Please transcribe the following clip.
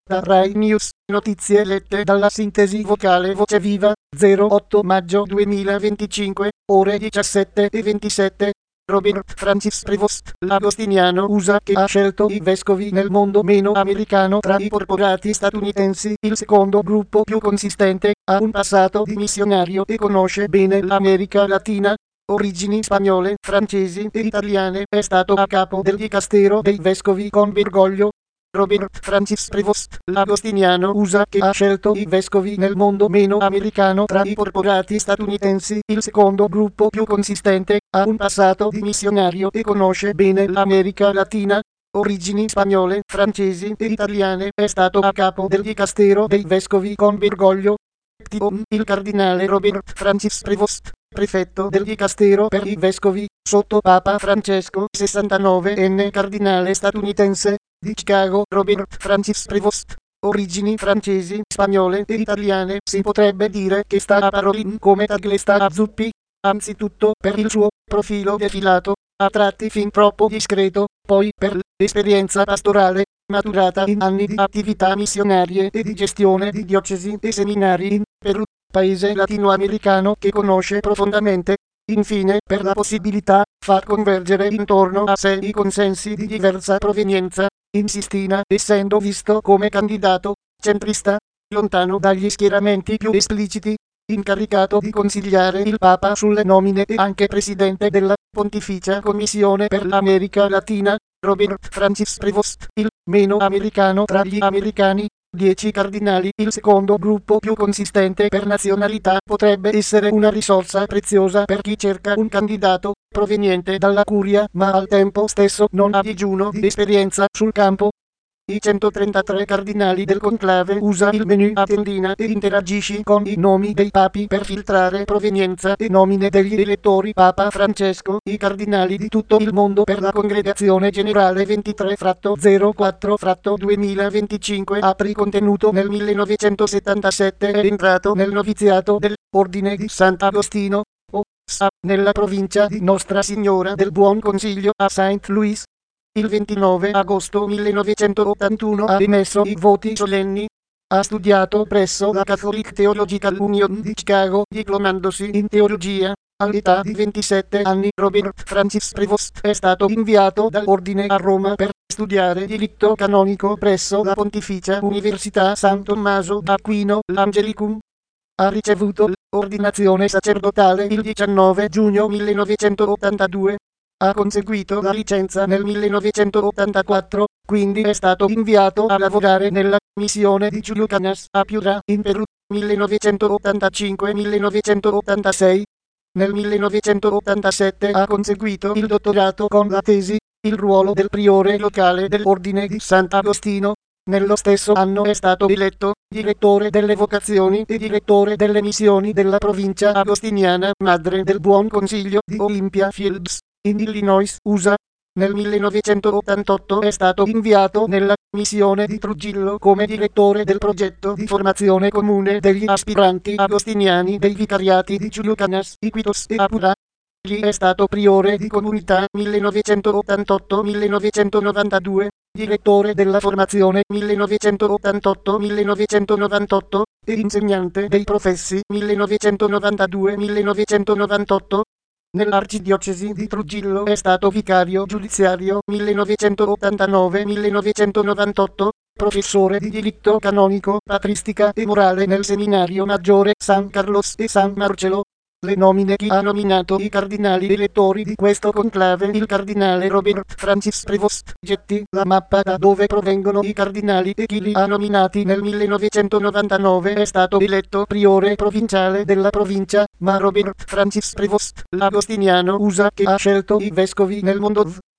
Da Rai News, notizie lette dalla sintesi vocale Voce Viva, 08 maggio 2025, ore 17:27. Robert Francis Prevost, l'agostiniano USA che ha scelto i vescovi nel mondo meno americano tra i corporati statunitensi, il secondo gruppo più consistente, ha un passato di missionario e conosce bene l'America Latina. Origini spagnole, francesi e italiane, è stato a capo del dicastero dei vescovi con Bergoglio. Robert Francis Prevost, l'agostiniano USA che ha scelto i vescovi nel mondo meno americano tra i corporati statunitensi, il secondo gruppo più consistente, ha un passato di missionario e conosce bene l'America Latina. Origini spagnole, francesi e italiane, è stato a capo del dicastero dei vescovi con Bergoglio. Il cardinale Robert Francis Prevost, prefetto del dicastero per i vescovi, sotto Papa Francesco, 69enne cardinale statunitense, di Chicago. Robert Francis Prevost, origini francesi, spagnole e italiane, si potrebbe dire che sta a parolin come Tagle sta a zuppi, anzitutto per il suo profilo defilato, a tratti fin troppo discreto, poi per l'esperienza pastorale, maturata in anni di attività missionarie e di gestione di diocesi e seminari in Perù, paese latinoamericano che conosce profondamente. Infine, per la possibilità, far convergere intorno a sé i consensi di diversa provenienza, in Sistina, essendo visto come candidato centrista, lontano dagli schieramenti più espliciti, incaricato di consigliare il Papa sulle nomine e anche presidente della Pontificia Commissione per l'America Latina. Robert Francis Prevost, il meno americano tra gli americani, 10 cardinali, il secondo gruppo più consistente per nazionalità, potrebbe essere una risorsa preziosa per chi cerca un candidato proveniente dalla curia ma al tempo stesso non a digiuno di esperienza sul campo. I 133 cardinali del conclave usa il menu a tendina e interagisci con i nomi dei papi per filtrare provenienza e nomine degli elettori. Papa Francesco, i cardinali di tutto il mondo per la congregazione generale 23-04-2025, apri contenuto nel 1977, è entrato nel noviziato dell'Ordine di Sant'Agostino, nella provincia di Nostra Signora del Buon Consiglio a St. Louis. Il 29 agosto 1981 ha emesso i voti solenni. Ha studiato presso la Catholic Theological Union di Chicago, diplomandosi in teologia. All'età di 27 anni Robert Francis Prevost è stato inviato dall'ordine a Roma per studiare diritto canonico presso la Pontificia Università San Tommaso d'Aquino, l'Angelicum. Ha ricevuto l'ordinazione sacerdotale il 19 giugno 1982. Ha conseguito la licenza nel 1984, quindi è stato inviato a lavorare nella missione di Chulucanas a Piura, in Perù, 1985-1986. Nel 1987 ha conseguito il dottorato con la tesi, il ruolo del priore locale dell'Ordine di Sant'Agostino. Nello stesso anno è stato eletto direttore delle vocazioni e direttore delle missioni della provincia agostiniana Madre del Buon Consiglio di Olympia Fields, in Illinois, USA. Nel 1988 è stato inviato nella missione di Trujillo come direttore del progetto di formazione comune degli aspiranti agostiniani dei vicariati di Chulucanas, Iquitos e Apura. Gli è stato priore di comunità 1988-1992, direttore della formazione 1988-1998 e insegnante dei professi 1992-1998. Nell'arcidiocesi di Trujillo è stato vicario giudiziario 1989-1998, professore di diritto canonico, patristica e morale nel seminario maggiore San Carlos e San Marcello. Le nomine. Chi ha nominato i cardinali elettori di questo conclave? Il cardinale Robert Francis Prevost. Getti la mappa da dove provengono i cardinali e chi li ha nominati. Nel 1999 è stato eletto priore provinciale della provincia, ma Robert Francis Prevost, l'agostiniano USA che ha scelto i vescovi nel mondo